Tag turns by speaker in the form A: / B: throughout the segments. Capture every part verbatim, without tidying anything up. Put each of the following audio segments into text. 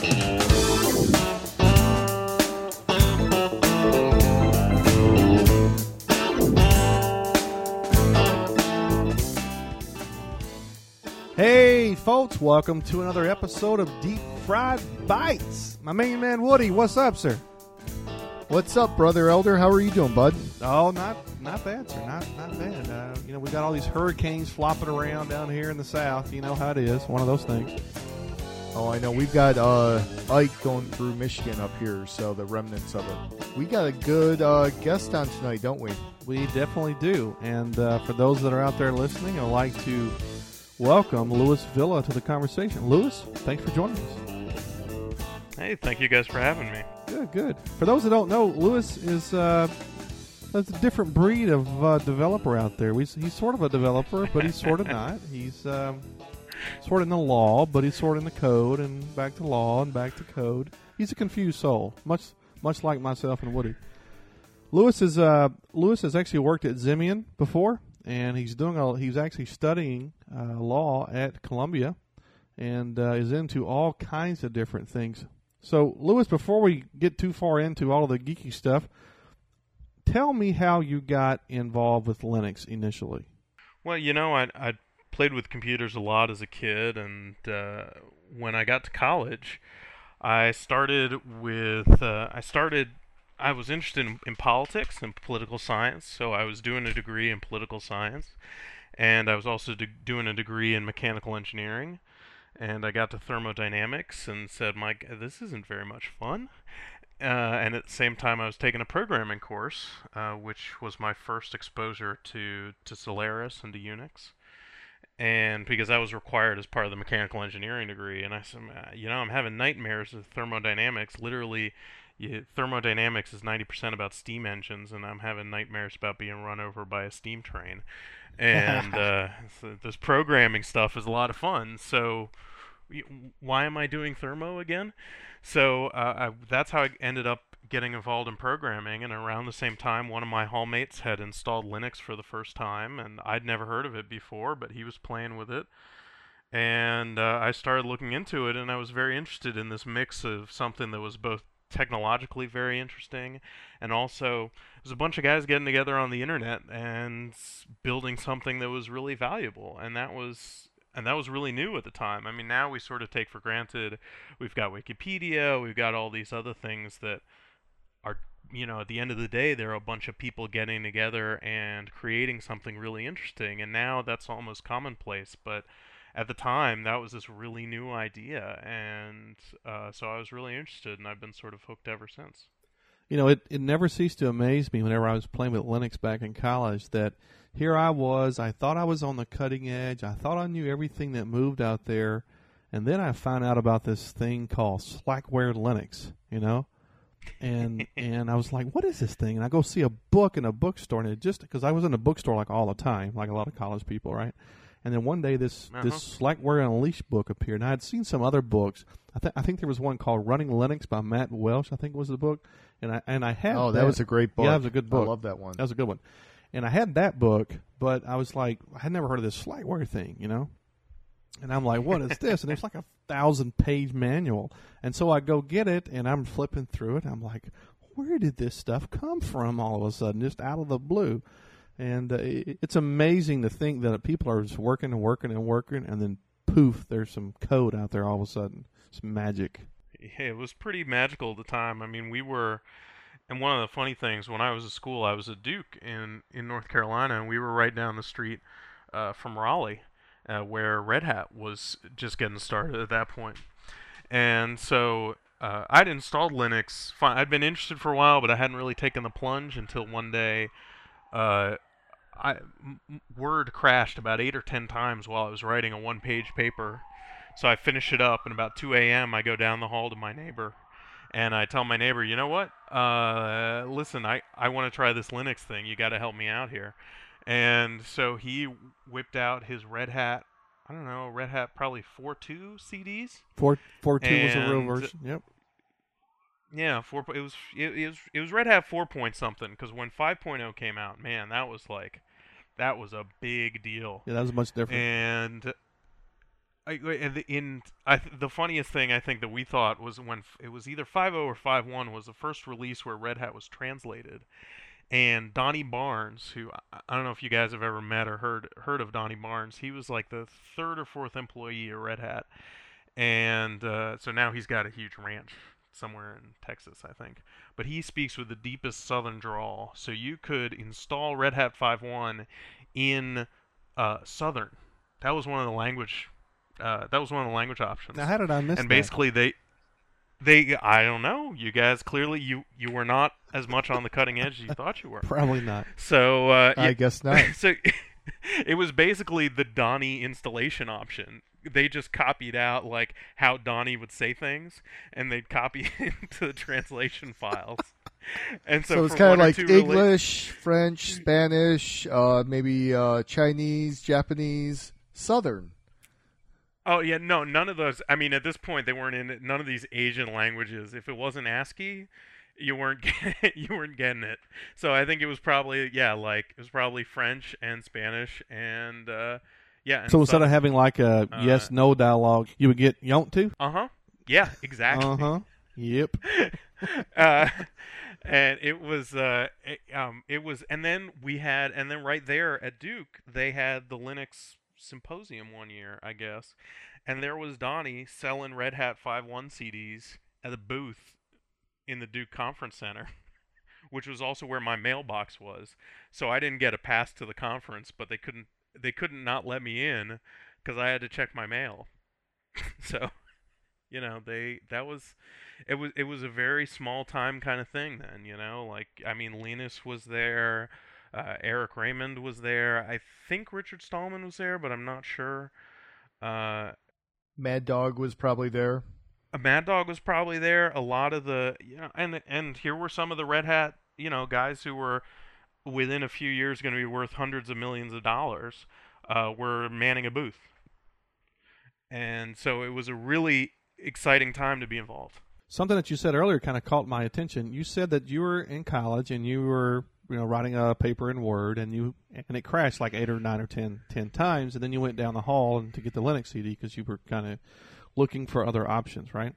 A: Hey, folks, welcome to another episode of Deep Fried Bites. My main man, Woody, what's up, sir?
B: What's up, Brother Elder? How are you doing, bud?
A: Oh, not not bad, sir. Not not bad. Uh, you know, we got all these hurricanes flopping around down here in the south. You know how it is. One of those things.
B: Oh, I know. We've got uh, Ike going through Michigan up here, so the remnants of it. We got a good uh, guest on tonight, don't we?
A: We definitely do. And uh, for those that are out there listening, I'd like to welcome Louis Villa to the conversation. Louis, thanks for joining us.
C: Hey, thank you guys for having me.
A: Good, good. For those that don't know, Louis is uh, that's a different breed of uh, developer out there. We, he's sort of a developer, but he's sort of not. He's um, sort of in the law, but he's sort of in the code, and back to law, and back to code. He's a confused soul, much much like myself and Woody. Louis is uh, Louis has actually worked at Zimian before, and he's doing a, he's actually studying uh, law at Columbia, and uh, is into all kinds of different things. So, Louis, before we get too far into all of the geeky stuff, tell me how you got involved with Linux initially.
C: Well, you know, I I played with computers a lot as a kid, and uh, when I got to college, I started with uh, I started I was interested in, in politics and political science, so I was doing a degree in political science, and I was also de- doing a degree in mechanical engineering. And I got to thermodynamics and said, Mike, this isn't very much fun. Uh, and at the same time, I was taking a programming course, uh, which was my first exposure to, to Solaris and to Unix. And because that was required as part of the mechanical engineering degree. And I said, you know, I'm having nightmares with thermodynamics. Literally, you, thermodynamics is ninety percent about steam engines, and I'm having nightmares about being run over by a steam train. And uh, so this programming stuff is a lot of fun. So why am I doing thermo again? So uh, I, that's how I ended up getting involved in programming. And around the same time, one of my hallmates had installed Linux for the first time, and I'd never heard of it before, but he was playing with it. And uh, I started looking into it, and I was very interested in this mix of something that was both technologically very interesting, and also there's a bunch of guys getting together on the internet and building something that was really valuable, and that was and that was really new at the time. I mean, now we sort of take for granted we've got Wikipedia, we've got all these other things that are, you know, at the end of the day, there are a bunch of people getting together and creating something really interesting, and now that's almost commonplace, but at the time, that was this really new idea, and uh, so I was really interested, and I've been sort of hooked ever since.
A: You know, it, it never ceased to amaze me whenever I was playing with Linux back in college that here I was, I thought I was on the cutting edge, I thought I knew everything that moved out there, and then I found out about this thing called Slackware Linux, you know? And and I was like, what is this thing? And I go see a book in a bookstore, and it just, because I was in a bookstore like all the time, like a lot of college people, right? And then one day, this uh-huh. this Slackware Unleashed book appeared. And I had seen some other books. I think I think there was one called Running Linux by Matt Welch. I think was the book. And I and I had
B: oh, that, that was a great book.
A: Yeah, that was a good book.
B: I love that one.
A: That was a good one. And I had that book, but I was like, I had never heard of this Slackware thing, you know. And I'm like, what is this? And it's like a thousand page manual. And so I go get it, and I'm flipping through it. I'm like, where did this stuff come from? All of a sudden, just out of the blue. And uh, it's amazing to think that people are just working and working and working, and then poof, there's some code out there all of a sudden. It's magic.
C: Yeah, it was pretty magical at the time. I mean, we were, and one of the funny things, when I was at school, I was at Duke in, in North Carolina, and we were right down the street uh, from Raleigh, uh, where Red Hat was just getting started at that point. And so uh, I'd installed Linux. I'd been interested for a while, but I hadn't really taken the plunge until one day Uh, I, m- Word crashed about eight or ten times while I was writing a one-page paper. So I finish it up, and about two a.m. I go down the hall to my neighbor, and I tell my neighbor, you know what? Uh, listen, I, I want to try this Linux thing. You got to help me out here. And so he whipped out his Red Hat, I don't know, Red Hat probably four point two C Ds.
A: four point two was a real version, yep.
C: Yeah, four. It was it, it was it was Red Hat four point something, because when five point oh came out, man, that was like, that was a big deal.
A: Yeah, that was much different.
C: And I, and the, in I, th- the funniest thing I think that we thought was when f- it was either five point oh or five point one was the first release where Red Hat was translated, and Donnie Barnes, who I, I don't know if you guys have ever met or heard heard of Donnie Barnes, he was like the third or fourth employee at Red Hat, and uh, so now he's got a huge ranch somewhere in Texas, I think. But he speaks with the deepest Southern drawl, so you could install Red Hat five point one in uh, Southern. That was one of the language. Uh, that was one of the language options.
A: Now, how did I miss
C: and
A: that?
C: basically, they, they, I don't know. You guys clearly you you were not as much on the cutting edge as you thought you were.
A: Probably not.
C: So uh,
B: I
C: yeah,
B: guess not.
C: so it was basically the Donnie installation option. They just copied out like how Donnie would say things, and they'd copy it into the translation files. And so,
B: So it's
C: for
B: kind of
C: one or
B: like
C: two rela-
B: English, French, Spanish, uh, maybe uh, Chinese, Japanese, Southern.
C: Oh yeah, no, none of those. I mean, at this point, they weren't in none of these Asian languages. If it wasn't ASCII, you weren't get, you weren't getting it. So I think it was probably yeah, like it was probably French and Spanish and uh, yeah. And
A: So instead of
C: some-
A: having like a
C: uh,
A: yes no dialogue, you would get you want to?
C: uh huh, yeah, exactly.
A: Uh huh. Yep.
C: uh, and it was uh, it, um, it was, and then we had, and then right there at Duke, they had the Linux Symposium one year, I guess, and there was Donnie selling Red Hat five point one C Ds at a booth in the Duke Conference Center, which was also where my mailbox was. So I didn't get a pass to the conference, but they couldn't they couldn't not let me in because I had to check my mail. So, you know, they that was it was it was a very small time kind of thing then, you know, like I mean Linus was there. Uh, Eric Raymond was there. I think Richard Stallman was there, but I'm not sure. Uh,
B: Mad Dog was probably there.
C: a Mad Dog was probably there. A lot of the, you know, and and here were some of the Red Hat, you know, guys who were within a few years going to be worth hundreds of millions of dollars. Uh, were manning a booth, and so it was a really exciting time to be involved.
A: Something that you said earlier kind of caught my attention. You said that you were in college and you were, you know, writing a paper in Word, and you and it crashed like eight or nine or ten, ten times, and then you went down the hall and to get the Linux C D because you were kind of looking for other options, right?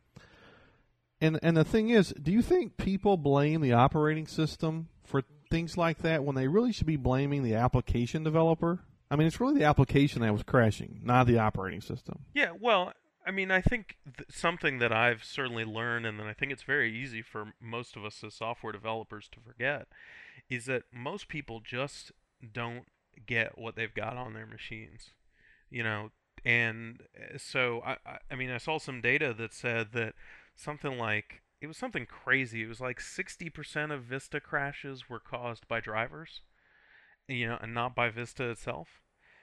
A: And and the thing is, do you think people blame the operating system for things like that when they really should be blaming the application developer? I mean, it's really the application that was crashing, not the operating system.
C: Yeah, well, I mean, I think th- something that I've certainly learned, and then I think it's very easy for most of us as software developers to forget, is that most people just don't get what they've got on their machines, you know. And uh, so, I, I, I mean, I saw some data that said that something like it was something crazy. It was like sixty percent of Vista crashes were caused by drivers, you know, and not by Vista itself.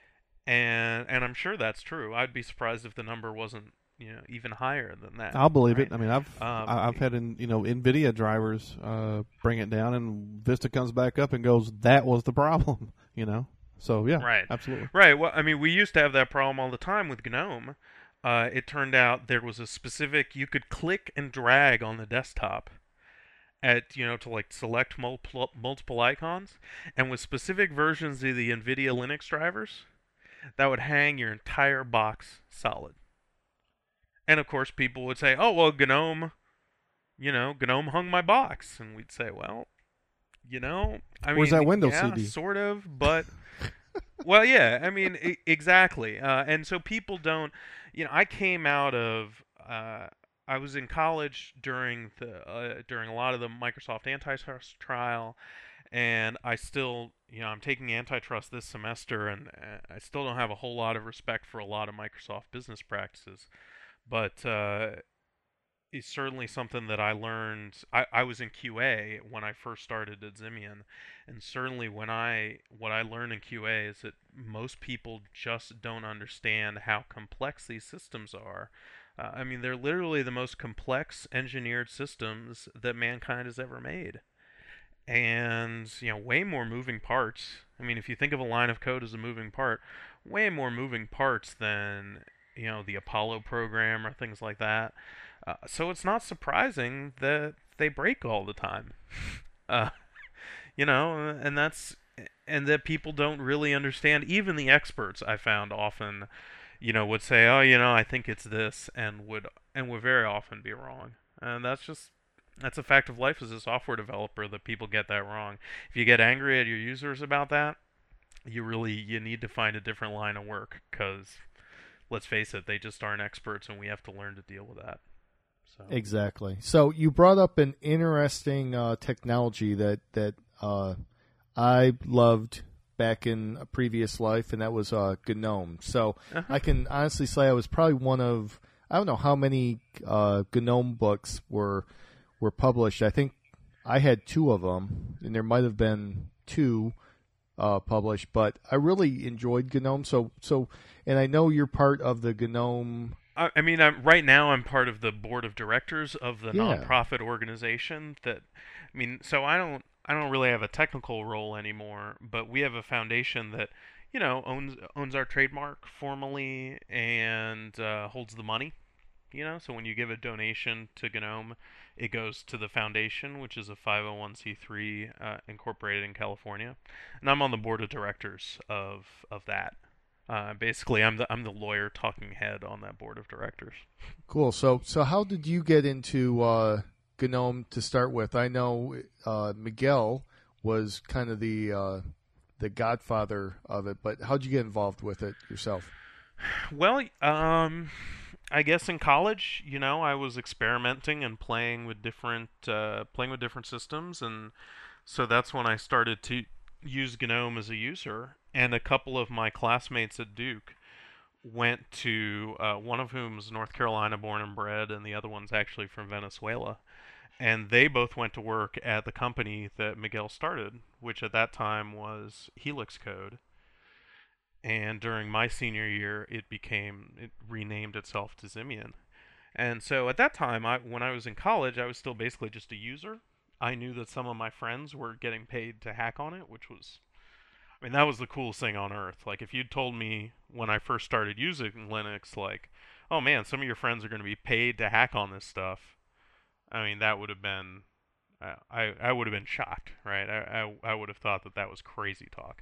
C: And and I'm sure that's true. I'd be surprised if the number wasn't, you know, even higher than that.
A: I'll believe
C: right?
A: it. I mean, I've
C: Um,
A: I- I've had in, you know NVIDIA drivers uh, bring it down, and Vista comes back up and goes, "That was the problem," you know. So yeah,
C: Right.
A: absolutely.
C: Right. Well, I mean, we used to have that problem all the time with GNOME. Uh, it turned out there was a specific you could click and drag on the desktop at you know to like select multiple multiple icons, and with specific versions of the NVIDIA Linux drivers, that would hang your entire box solid. And of course, people would say, "Oh well, GNOME, you know, GNOME hung my box," and we'd say, "Well, you know, I
A: Where's
C: mean,
A: that Windows
C: yeah,
A: C D?
C: sort of, but." Well, yeah, I mean, I- exactly. Uh, and so people don't, you know, I came out of, uh, I was in college during the, uh, during a lot of the Microsoft antitrust trial, and I still, you know, I'm taking antitrust this semester, and uh, I still don't have a whole lot of respect for a lot of Microsoft business practices, but uh, it's certainly something that I learned. I, I was in Q A when I first started at Zimian, and certainly when I what I learned in Q A is that most people just don't understand how complex these systems are. Uh, I mean, they're literally the most complex engineered systems that mankind has ever made, and you know, way more moving parts. I mean, if you think of a line of code as a moving part, way more moving parts than you know the Apollo program or things like that. Uh, so it's not surprising that they break all the time, uh, you know, and that's and that people don't really understand. Even the experts, I found often, you know, would say, "Oh, you know, I think it's this," and would and would very often be wrong. And that's just that's a fact of life as a software developer that people get that wrong. If you get angry at your users about that, you really you need to find a different line of work because let's face it, they just aren't experts, and we have to learn to deal with that. So.
B: Exactly. So you brought up an interesting uh, technology that that uh, I loved back in a previous life, and that was uh, GNOME. So uh-huh. I can honestly say I was probably one of I don't know how many uh, GNOME books were were published. I think I had two of them, and there might have been two uh, published. But I really enjoyed GNOME. So so, and I know you're part of the GNOME.
C: I mean, I'm, right now I'm part of the board of directors of the
B: yeah.
C: nonprofit organization. That, I mean, so I don't, I don't really have a technical role anymore. But we have a foundation that, you know, owns owns our trademark formally and uh, holds the money. You know, so when you give a donation to GNOME, it goes to the foundation, which is a five oh one c three uh, incorporated in California, and I'm on the board of directors of of that. Uh, basically, I'm the I'm the lawyer talking head on that board of directors.
B: Cool. So, so how did you get into uh, GNOME to start with? I know uh, Miguel was kind of the uh, the godfather of it, but how'd you get involved with it yourself?
C: Well, um, I guess in college, you know, I was experimenting and playing with different uh, playing with different systems, and so that's when I started to use GNOME as a user. And a couple of my classmates at Duke went to, uh, one of whom is North Carolina born and bred, and the other one's actually from Venezuela. And they both went to work at the company that Miguel started, which at that time was Helix Code. And during my senior year, it became, it renamed itself to Simian. And so at that time, I, when I was in college, I was still basically just a user. I knew that some of my friends were getting paid to hack on it, which was... I mean, that was the coolest thing on earth. Like, if you'd told me when I first started using Linux, like, oh man, some of your friends are going to be paid to hack on this stuff, I mean, that would have been, uh, I, I would have been shocked, right? I, I, I would have thought that that was crazy talk.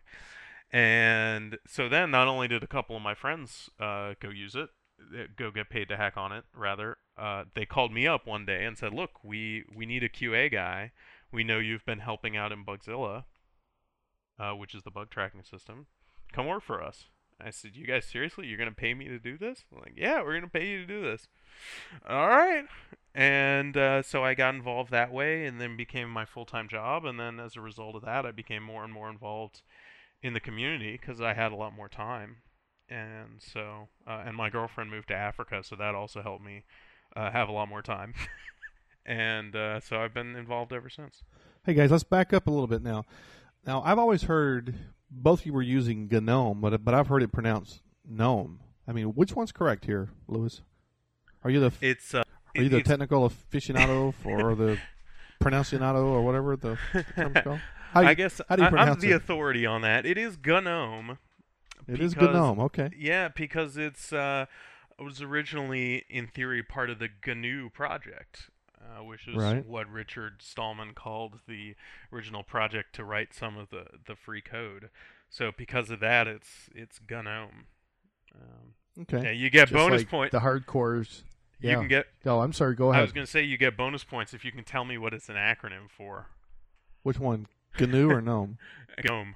C: And so then, not only did a couple of my friends uh, go use it, go get paid to hack on it, rather, uh, they called me up one day and said, look, we, we need a Q A guy. We know you've been helping out in Bugzilla. Uh, which is the bug tracking system. Come work for us. I said, you guys seriously? You're going to pay me to do this? I'm like, yeah, we're going to pay you to do this. All right. And uh, so I got involved that way and then became my full-time job. And then as a result of that, I became more and more involved in the community because I had a lot more time. And so, uh, and my girlfriend moved to Africa, so that also helped me uh, have a lot more time. and uh, so I've been involved ever since.
A: Hey, guys, let's back up a little bit now. Now, I've always heard both of you were using GNOME, but but I've heard it pronounced GNOME. I mean, which one's correct here, Lewis? Are you the
C: it's uh,
A: are you the
C: it's,
A: technical aficionado or the pronunciado or whatever the term's called? How do you,
C: I guess
A: how do you
C: I,
A: pronounce
C: I'm the
A: it?
C: authority on that. It is GNOME.
A: It
C: because,
A: is GNOME. Okay.
C: Yeah, because it's uh, it was originally in theory part of the G N U project. Uh, which is
A: right.
C: what Richard Stallman called the original project to write some of the, the free code. So because of that, it's it's GNOME. Um,
A: okay.
C: Yeah, you get
B: Just
C: bonus
B: like
C: points.
B: The hardcores.
C: You
B: yeah.
C: can get.
B: No, I'm sorry. Go ahead.
C: I was going to say you get bonus points if you can tell me what it's an acronym for.
A: Which one, G N U or GNOME?
C: GNOME.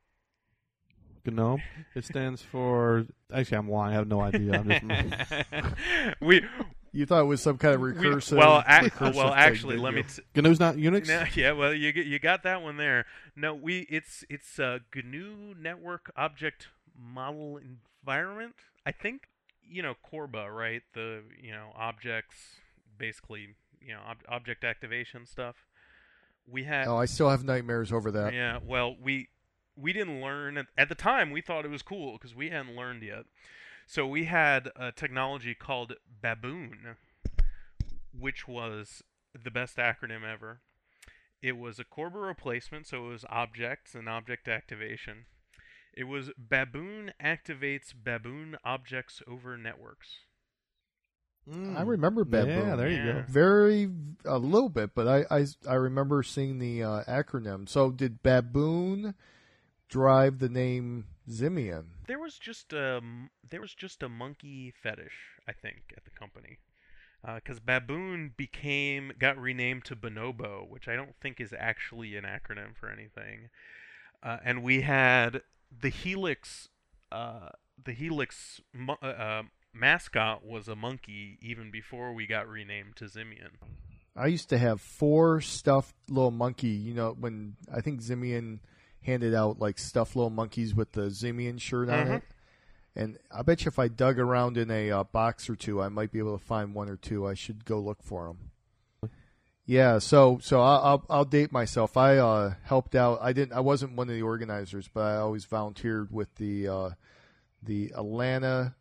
A: GNOME. It stands for. Actually, I'm lying. I have no idea. I'm just.
C: we.
B: You thought it was some kind of recursive.
C: We, well, ac-
B: recursive
C: well,
B: thing,
C: actually,
B: didn't
C: let
B: you?
C: me. T-
A: G N U's not Unix.
C: no, yeah, well, you you got that one there. No, we it's it's a G N U Network Object Model Environment. I think you know Corba, right? The you know objects, basically you know ob- object activation stuff. We had.
B: Oh, I still have nightmares over that.
C: Yeah, well, we we didn't learn at, at the time. We thought it was cool because we hadn't learned yet. So we had a technology called Baboon, which was the best acronym ever. It was a Corba replacement, so it was objects and object activation. It was Baboon activates Baboon objects over networks.
B: Mm. I remember Baboon.
A: Yeah, there you
C: Yeah.
A: go.
B: Very, a little bit, but I, I, I remember seeing the uh, acronym. So did Baboon drive the name Simian.
C: There was just a m- there was just a monkey fetish, I think, at the company. Because Baboon became got renamed to Bonobo, which I don't think is actually an acronym for anything. Uh, and we had the Helix, uh, the Helix mo- uh, uh, mascot was a monkey even before we got renamed to Simian.
B: I used to have four stuffed little monkey. You know, when I think Simian handed out like stuffed little monkeys with the Simian shirt on
C: Uh-huh.
B: it. And I bet you if I dug around in a uh, box or two, I might be able to find one or two. I should go look for them. Yeah, so so I'll I'll, I'll date myself. I uh, helped out. I didn't. I wasn't one of the organizers, but I always volunteered with the uh, the Atlanta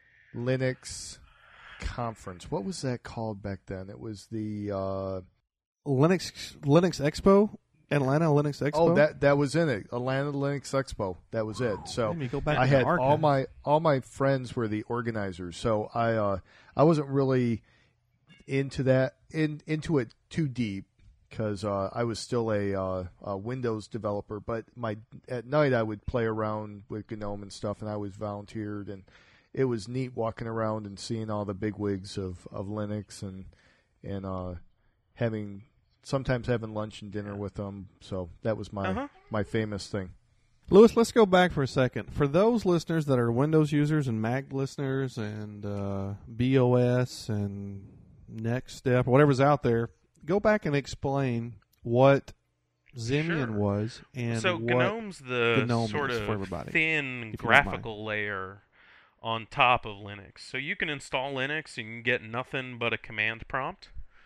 B: Linux conference. What was that called back then? It was the uh,
A: Linux Linux Expo, Atlanta Linux Expo.
B: oh that that was in it. Atlanta Linux Expo. That was it. So
A: Maybe go back
B: I
A: to the
B: had all
A: archives.
B: my all my friends were the organizers. So I uh, I wasn't really into that in into it too deep because uh, I was still a, uh, a Windows developer. But my at night I would play around with GNOME and stuff, and I was volunteered, and it was neat walking around and seeing all the bigwigs of, of Linux and and uh, having sometimes having lunch and dinner with them. So that was my
C: Uh-huh.
B: my famous thing.
A: Lewis, let's go back for a second. For those listeners that are Windows users and Mac listeners and uh, B O S and Next Step, whatever's out there, go back and explain what Simian
C: Sure.
A: was and
C: so
A: what
C: GNOME's the
A: GNOME
C: sort
A: is
C: of
A: for everybody,
C: thin
A: if you don't mind.
C: graphical layer on top of Linux. So you can install Linux, you can get nothing but a command prompt.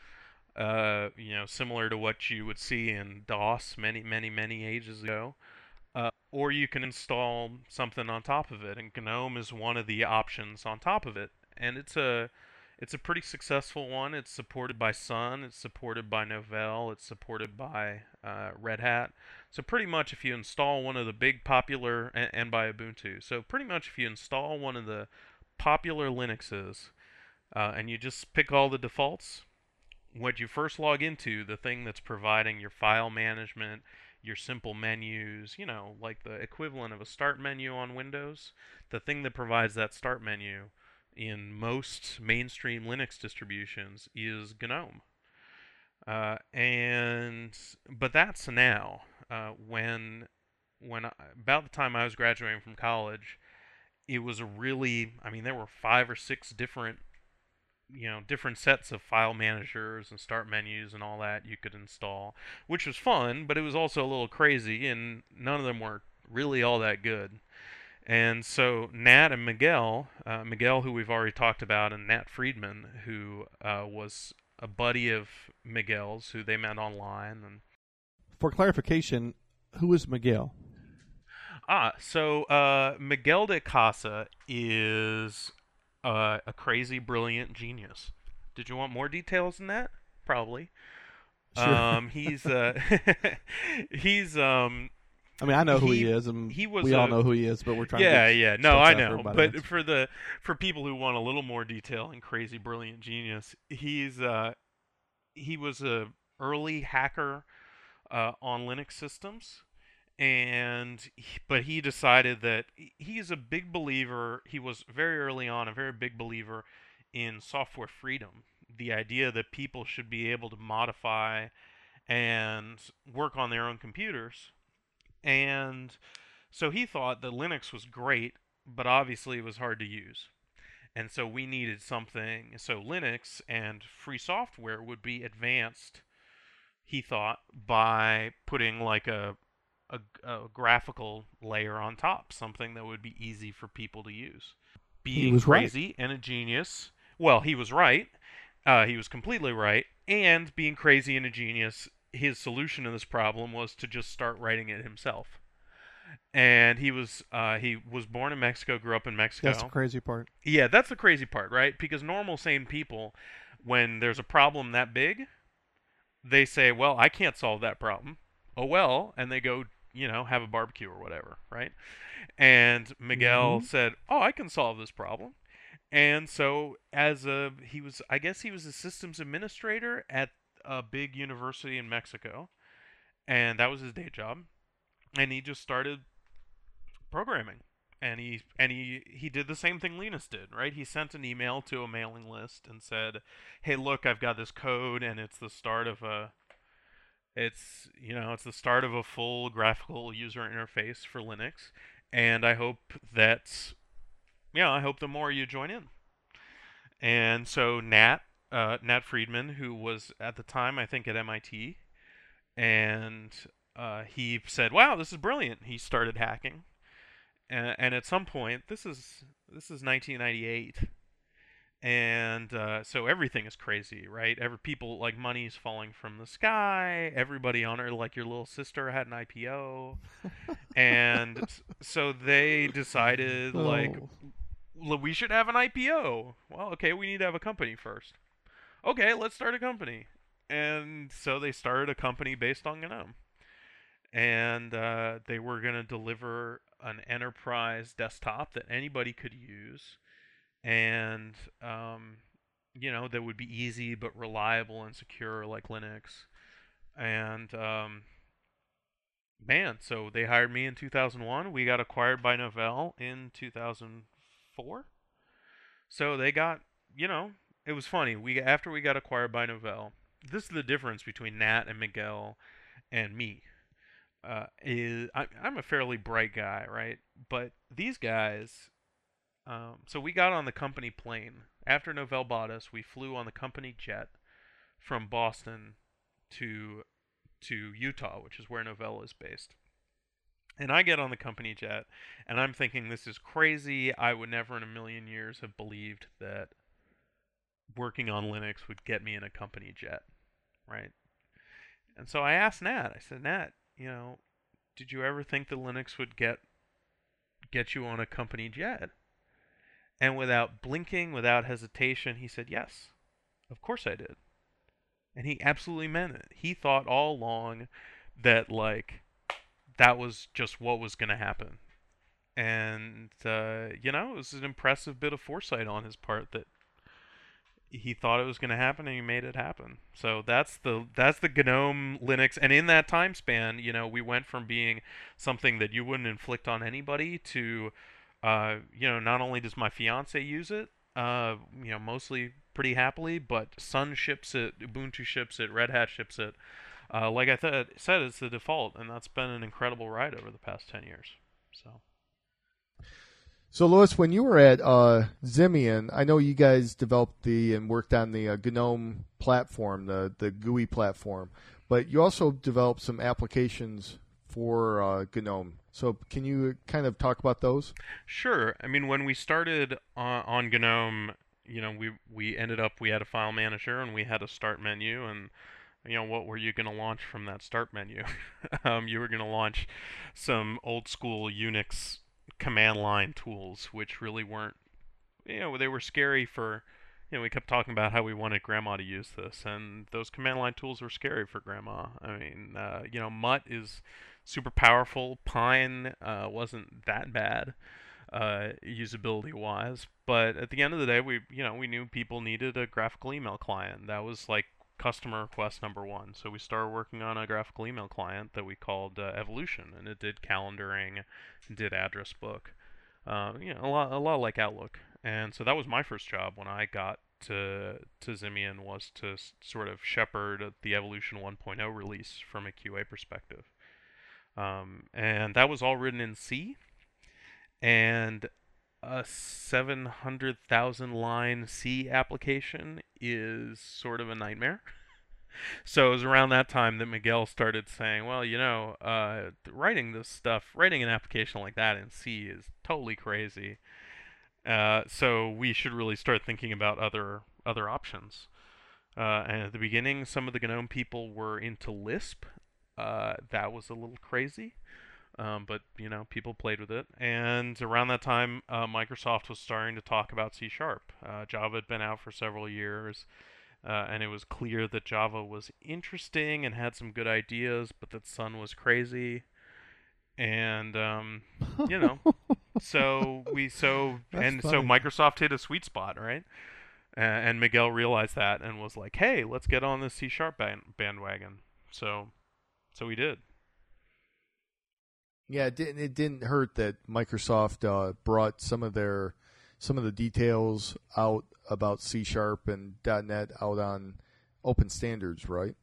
C: Uh, you know, similar to what you would see in DOS many, many, many ages ago. Uh, or you can install something on top of it, and GNOME is one of the options on top of it. And it's a it's a pretty successful one. It's supported by Sun, it's supported by Novell, it's supported by uh, Red Hat. So pretty much if you install one of the big popular, and, and by Ubuntu. So pretty much if you install one of the popular Linuxes, uh, and you just pick all the defaults, what you first log into, the thing that's providing your file management, your simple menus, you know, like the equivalent of a start menu on Windows, the thing that provides that start menu in most mainstream Linux distributions is GNOME. Uh, and but that's now. Uh, when when I, about the time I was graduating from college, it was a really, I mean, there were five or six different you know different sets of file managers and start menus and all that you could install, which was fun, but it was also a little crazy, and none of them were really all that good. And so Nat and Miguel, uh, Miguel, who we've already talked about, and Nat Friedman, who uh, was a buddy of Miguel's, who they met online. And
A: For clarification, who is Miguel?
C: ah, so uh, Miguel de Casa is uh, a crazy, brilliant genius. Did you want more details than that? Probably.
A: Sure.
C: Um, he's uh, he's um,
A: I mean, I know who he,
C: he-
A: is, and
C: he was
A: we all
C: a-
A: know who he is, but we're trying
C: yeah,
A: to get
C: yeah. No,
A: stuff
C: I
A: out for
C: know.
A: everybody
C: But
A: else.
C: for the for people who want a little more detail and crazy, brilliant genius, he's uh, he was a early hacker uh, on Linux systems, and he- but he decided that he's a big believer. He was very early on a very big believer in software freedom, the idea that people should be able to modify and work on their own computers. And so he thought that Linux was great, but obviously it was hard to use. And so we needed something. So Linux and free software would be advanced, he thought, by putting like a, a, a graphical layer on top, something that would be easy for people to use. Being
A: was right.
C: crazy and a genius. Well, he was right. Uh, he was completely right. And being crazy and a genius, his solution to this problem was to just start writing it himself. And he was uh, he was born in Mexico, grew up in Mexico.
A: That's the crazy part.
C: Yeah, that's the crazy part, right? Because normal, sane people, when there's a problem that big, they say, well, I can't solve that problem. Oh, well, and they go, you know, have a barbecue or whatever, right? And Miguel
A: Mhm.
C: said, oh, I can solve this problem. And so as a, he was, I guess he was a systems administrator at a big university in Mexico. And that was his day job. And he just started programming. And he and he, he did the same thing Linus did, right? He sent an email to a mailing list and said, "Hey, look, I've got this code, and it's the start of a it's you know it's the start of a full graphical user interface for Linux, and I hope that yeah, I hope the more you join in." And so Nat uh, Nat Friedman, who was at the time I think at M I T, and uh, he said, "Wow, this is brilliant." He started hacking, and, and at some point, this is this is nineteen ninety-eight, and uh, so everything is crazy, right? Every people like money's falling from the sky. Everybody on her, like your little sister, had an I P O, and s- so they decided like
A: Oh.
C: "L- we should have an I P O. Well, okay, we need to have a company first. Okay, let's start a company, and so they started a company based on GNOME, and uh, they were going to deliver an enterprise desktop that anybody could use, and um, you know that would be easy but reliable and secure like Linux. And um, man, so they hired me in two thousand one. We got acquired by Novell in two thousand four. So they got, you know, it was funny. We after we got acquired by Novell. This is the difference between Nat and Miguel and me. Uh, is I, I'm a fairly bright guy, right? But these guys, um, so we got on the company plane after Novell bought us. We flew on the company jet from Boston to to Utah, which is where Novell is based. And I get on the company jet, and I'm thinking this is crazy. I would never in a million years have believed that working on Linux would get me in a company jet, right? And so I asked Nat. I said, Nat, you know, did you ever think that Linux would get get you on a company jet? And without blinking, without hesitation, he said, yes, of course I did. And he absolutely meant it. He thought all along that like that was just what was going to happen. And uh, you know, it was an impressive bit of foresight on his part that he thought it was going to happen and he made it happen. So that's the that's the GNOME Linux, and in that time span, you know, we went from being something that you wouldn't inflict on anybody to, uh, you know, not only does my fiance use it, uh, you know, mostly pretty happily, but Sun ships it, Ubuntu ships it, Red Hat ships it. Uh, like I th- said, it's the default, and that's been an incredible ride over the past ten years. So.
B: So, Louis, when you were at uh, Zimian, I know you guys developed the and worked on the uh, GNOME platform, the the G U I platform, but you also developed some applications for uh, GNOME. So, can you kind of talk about those?
C: Sure. I mean, when we started on, on GNOME, you know, we we ended up we had a file manager and we had a start menu, and you know, what were you going to launch from that start menu? um, you were going to launch some old school Unix command line tools, which really weren't, you know, they were scary for, you know, we kept talking about how we wanted grandma to use this, and those command line tools were scary for grandma. I mean, uh, you know, Mutt is super powerful. Pine uh, wasn't that bad uh, usability wise, but at the end of the day, we, you know, we knew people needed a graphical email client. That was like customer request number one. So we started working on a graphical email client that we called uh, Evolution, and it did calendaring, did address book, uh, you know, a lot, a lot like Outlook. And so that was my first job when I got to to Zimian, was to s- sort of shepherd the Evolution 1.0 release from a Q A perspective. Um, and that was all written in C, and a seven hundred thousand line C application is sort of a nightmare. So it was around that time that Miguel started saying, well, you know, uh, writing this stuff, writing an application like that in C is totally crazy. Uh, so we should really start thinking about other other options. Uh, and at the beginning, some of the GNOME people were into Lisp. Uh, that was a little crazy. Um, but you know, people played with it, and around that time, uh, Microsoft was starting to talk about C Sharp. Uh, Java had been out for several years, uh, and it was clear that Java was interesting and had some good ideas, but that Sun was crazy. And um, you know, so we so
A: That's
C: and so
A: funny.
C: Microsoft hit a sweet spot, right? Uh, and Miguel realized that and was like, "Hey, let's get on this C Sharp band- bandwagon." So, so we did.
B: Yeah, it didn't. It didn't hurt that Microsoft uh, brought some of their some of the details out about C Sharp and .NET out on open standards, right?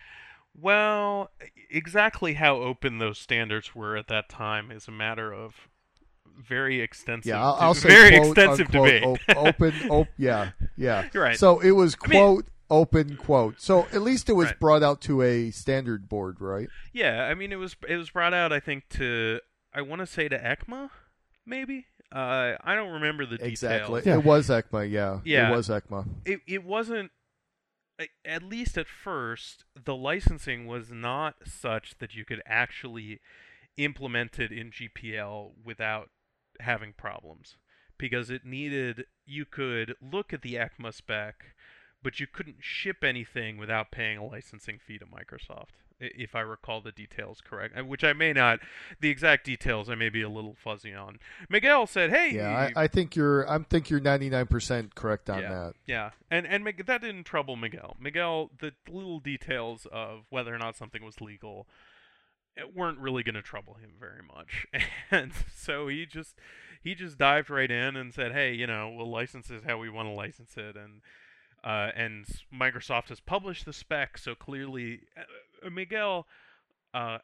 C: Well, exactly how open those standards were at that time is a matter of very extensive,
B: Yeah, I'll, I'll say
C: very
B: quote,
C: extensive
B: unquote,
C: debate.
B: op- open, op- yeah, yeah.
C: Right.
B: So it was
C: I mean-
B: quote open quote. So at least it was
C: Right.
B: brought out to a standard board, right?
C: Yeah, I mean it was it was brought out I think to I want to say to ECMA maybe. Uh, I don't remember the details.
B: Exactly.
A: Yeah.
B: It was ECMA. Yeah.
C: Yeah.
B: It was ECMA.
C: It it wasn't I- at least at first the licensing was not such that you could actually implement it in G P L without having problems because it needed you could look at the ECMA spec but you couldn't ship anything without paying a licensing fee to Microsoft, i- if I recall the details correct, uh, which I may not. The exact details I may be a little fuzzy on. Miguel said, "Hey,
B: Yeah, I, I think you're. I think you're ninety-nine percent correct on
C: yeah,
B: that.
C: yeah," and and Mig- that didn't trouble Miguel. Miguel, the little details of whether or not something was legal it weren't really going to trouble him very much, and so he just he just dived right in and said, "Hey, you know, we'll license this how we want to license it," and uh, and Microsoft has published the spec, so clearly uh, Miguel uh,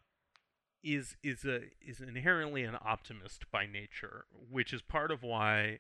C: is is a is inherently an optimist by nature, which is part of why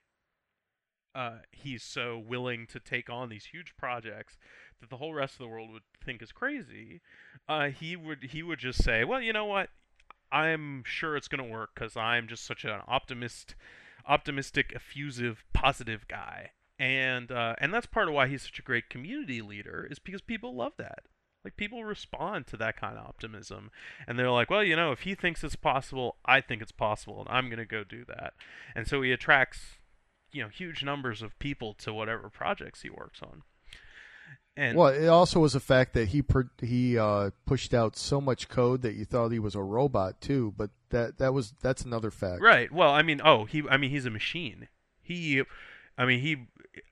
C: uh, he's so willing to take on these huge projects that the whole rest of the world would think is crazy. Uh, he would he would just say, well, you know what? I'm sure it's going to work because I'm just such an optimist, optimistic, effusive, positive guy, and uh, and that's part of why he's such a great community leader is because people love that. Like people respond to that kind of optimism, and they're like, well, you know, if he thinks it's possible, I think it's possible, and I'm going to go do that. And so he attracts, you know, huge numbers of people to whatever projects he works on. And
B: Well, it also was a fact that he per, he uh, pushed out so much code that you thought he was a robot too. But that that was that's another fact.
C: right, well, I mean, oh, he, I mean, he's a machine. He, I mean, he,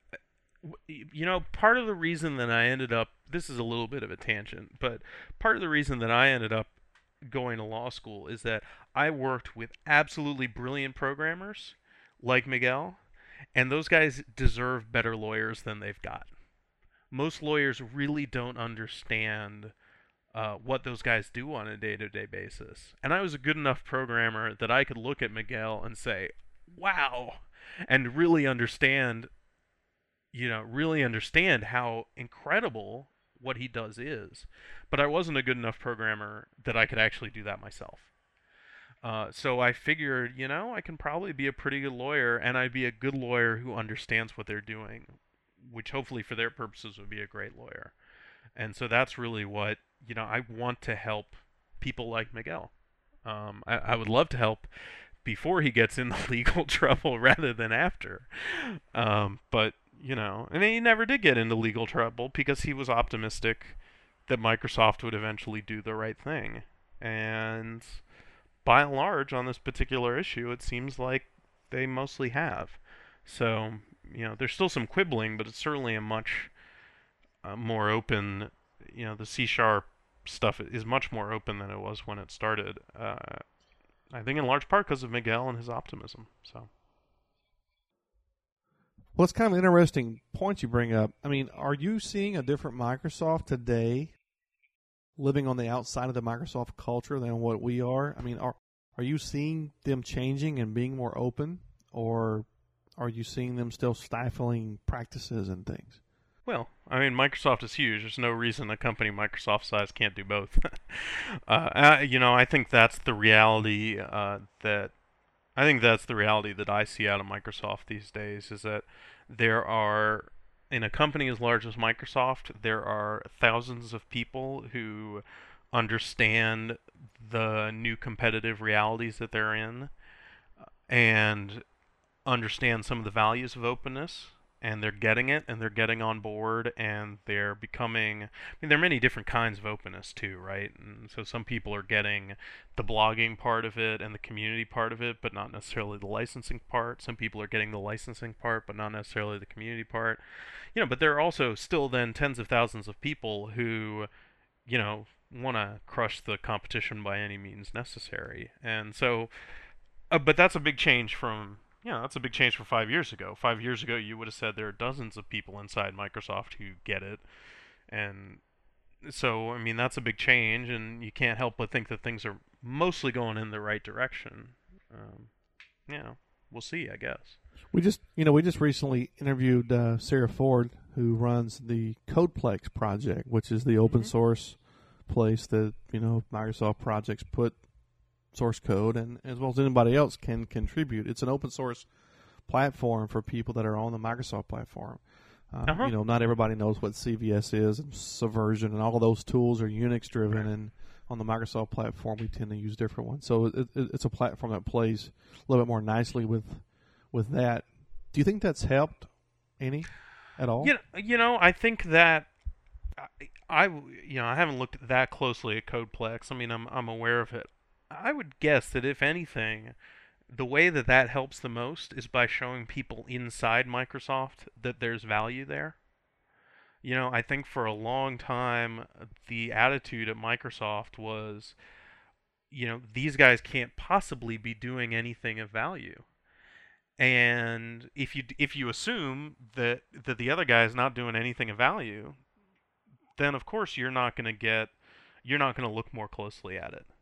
C: you know, part of the reason that I ended up, this is a little bit of a tangent, but part of the reason that I ended up going to law school is that I worked with absolutely brilliant programmers like Miguel, and those guys deserve better lawyers than they've got. Most lawyers really don't understand uh, what those guys do on a day-to-day basis. And I was a good enough programmer that I could look at Miguel and say, wow, and really understand, you know, really understand how incredible what he does is. But I wasn't a good enough programmer that I could actually do that myself. Uh, so I figured, you know, I can probably be a pretty good lawyer, and I'd be a good lawyer who understands what they're doing, which hopefully for their purposes would be a great lawyer. And so that's really what, you know, I want to help people like Miguel. Um, I, I would love to help before he gets into legal trouble rather than after. Um, but, you know, and he never did get into legal trouble because he was optimistic that Microsoft would eventually do the right thing. And by and large, on this particular issue, it seems like they mostly have. So, you know, there's still some quibbling, but it's certainly a much uh, more open, you know, the C Sharp stuff is much more open than it was when it started. Uh, I think in large part because of Miguel and his optimism. So.
A: Well, it's kind of an interesting point you bring up. I mean, are you seeing a different Microsoft today living on the outside of the Microsoft culture than what we are? I mean, are are you seeing them changing and being more open, or are you seeing them still stifling practices and things?
C: Well, I mean, Microsoft is huge. There's no reason a company Microsoft size can't do both. uh, uh, you know, I think that's the reality uh, that I think that's the reality that I see out of Microsoft these days is that there are, in a company as large as Microsoft, there are thousands of people who understand the new competitive realities that they're in and understand some of the values of openness, and they're getting it, and they're getting on board, and they're becoming, I mean, there are many different kinds of openness too, right? And so some people are getting the blogging part of it and the community part of it, but not necessarily the licensing part. Some people are getting the licensing part, but not necessarily the community part. You know, but there are also still then tens of thousands of people who, you know, want to crush the competition by any means necessary. And so, uh, but that's a big change from, you know, that's a big change from five years ago. Five years ago, you would have said there are dozens of people inside Microsoft who get it. And so, I mean, that's a big change, and you can't help but think that things are mostly going in the right direction. Um, you know, we'll see, I guess.
A: We just, you know, we just recently interviewed uh, Sarah Ford, who runs the Codeplex project, which is the open
C: Mm-hmm.
A: source place that, you know, Microsoft projects put source code, and as well as anybody else can contribute. It's an open source platform for people that are on the Microsoft platform. Uh,
C: Uh-huh.
A: You know, not everybody knows what C V S is and Subversion, and all of those tools are Unix driven, and on the Microsoft platform we tend to use different ones. So it, it, it's a platform that plays a little bit more nicely with with that. Do you think that's helped any at all?
C: You know, you know, I think that I, I, you know, I haven't looked that closely at Codeplex. I mean, I'm I'm aware of it. I would guess that if anything, the way that that helps the most is by showing people inside Microsoft that there's value there. You know, I think for a long time the attitude at Microsoft was, you know, these guys can't possibly be doing anything of value. And if you if you assume that that the other guy is not doing anything of value, then of course you're not going to get you're not going to look more closely at it.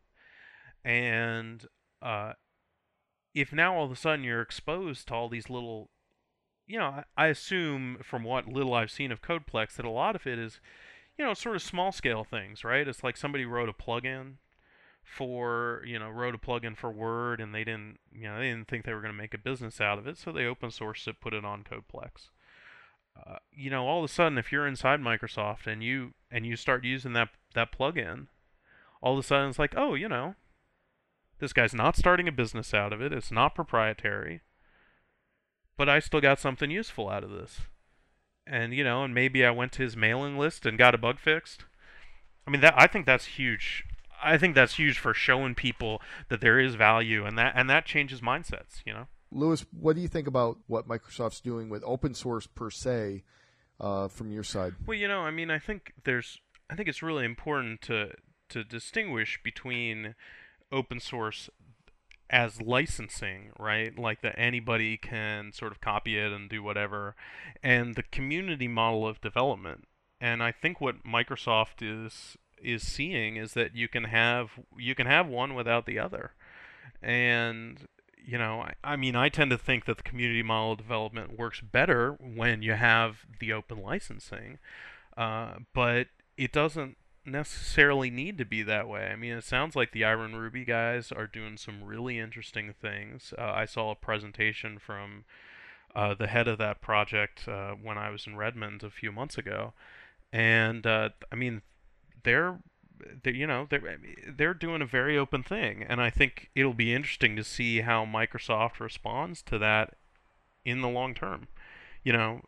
C: And uh, if now all of a sudden you're exposed to all these little, you know, I, I assume from what little I've seen of Codeplex that a lot of it is, you know, sort of small scale things, right? It's like somebody wrote a plugin for, you know, wrote a plugin for Word, and they didn't, you know, they didn't think they were going to make a business out of it, so they open sourced it, put it on Codeplex. Uh, you know, all of a sudden, if you're inside Microsoft and you and you start using that that plugin, all of a sudden it's like, oh, you know, this guy's not starting a business out of it. It's not proprietary, but I still got something useful out of this. And you know, and maybe I went to his mailing list and got a bug fixed. I mean, that I think that's huge. I think that's huge for showing people that there is value, and that and that changes mindsets, you know.
B: Lewis, what do you think about what Microsoft's doing with open source per se, uh, from your side?
C: Well, you know, I mean, I think there's, I think it's really important to to distinguish between open source as licensing, right? Like that anybody can sort of copy it and do whatever, and the community model of development. And I think what Microsoft is is seeing is that you can have you can have one without the other. And you know, I, I mean, I tend to think that the community model of development works better when you have the open licensing, uh, but it doesn't necessarily need to be that way. I mean, it sounds like the Iron Ruby guys are doing some really interesting things. Uh, I saw a presentation from uh, the head of that project uh, when I was in Redmond a few months ago, and uh, I mean, they're They, you know, they're they're doing a very open thing, and I think it'll be interesting to see how Microsoft responds to that in the long term. You know,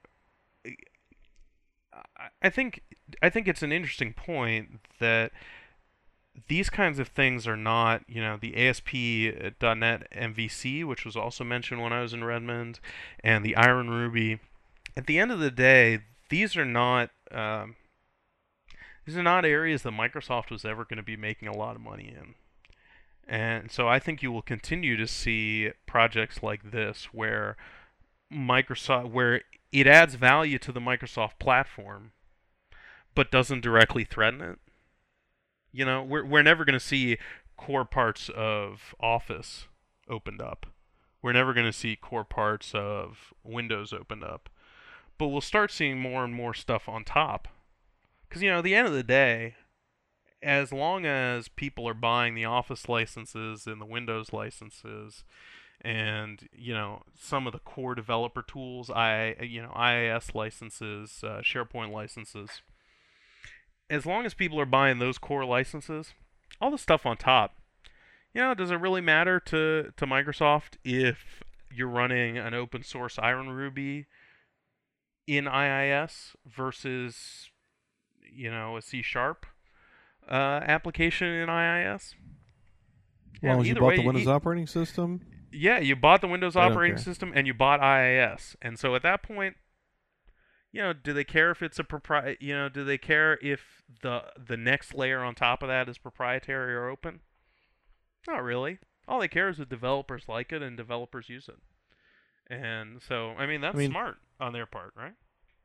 C: I think I think it's an interesting point that these kinds of things are not, you know, the A S P dot net M V C, which was also mentioned when I was in Redmond, and the Iron Ruby. At the end of the day, these are not. Um, These are not areas that Microsoft was ever going to be making a lot of money in. And so I think you will continue to see projects like this where Microsoft, where it adds value to the Microsoft platform, but doesn't directly threaten it. You know, we're we're never going to see core parts of Office opened up. We're never going to see core parts of Windows opened up. But we'll start seeing more and more stuff on top. Because, you know, at the end of the day, as long as people are buying the Office licenses and the Windows licenses and, you know, some of the core developer tools, I, you know, I I S licenses, uh, SharePoint licenses, as long as people are buying those core licenses, all the stuff on top, you know, does it really matter to, to Microsoft if you're running an open source Iron Ruby in I I S versus, you know, a C Sharp uh, application in I I S?
A: As long
C: Yeah,
A: as you
C: either
A: bought
C: way,
A: the Windows
C: you-
A: operating system.
C: Yeah, you bought the Windows
A: I don't
C: operating
A: care.
C: system and you bought I I S. And so at that point, You know, do they care if it's a propri- you know, do they care if the the next layer on top of that is proprietary or open? Not really. All they care is that developers like it and developers use it. And so, I mean,
A: I
C: that's
A: mean,
C: smart on their part, right?